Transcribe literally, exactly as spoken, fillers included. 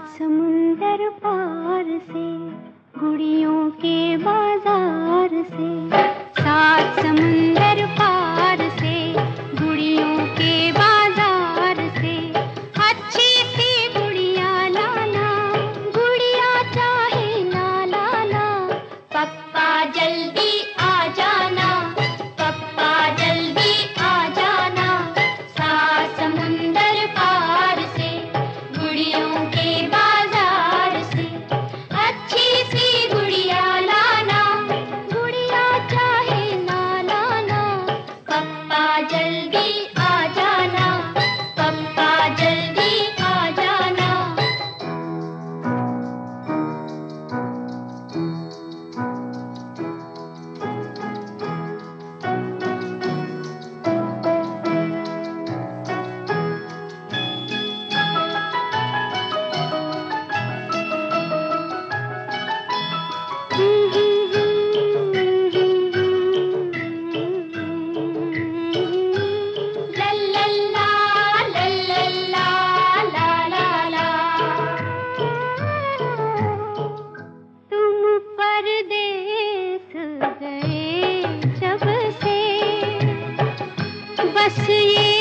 समुंदर पार से, गुड़ियों के बाजार से, सात समुंदर पार से, गुड़ियों के बाजार से, अच्छी सी गुड़िया लाना, गुड़िया चाहे ना लाना, पप्पा जल्दी आ जाना, पप्पा जल्दी आ जाना, सात समुंदर पार से, गुड़ियों के बाजार से, अच्छी सी गुड़िया लाना, गुड़िया चाहे ना लाना, पप्पा जल्दी आ जाना, पप्पा जल्दी आ जाना। परदेस गए जब से, बस ये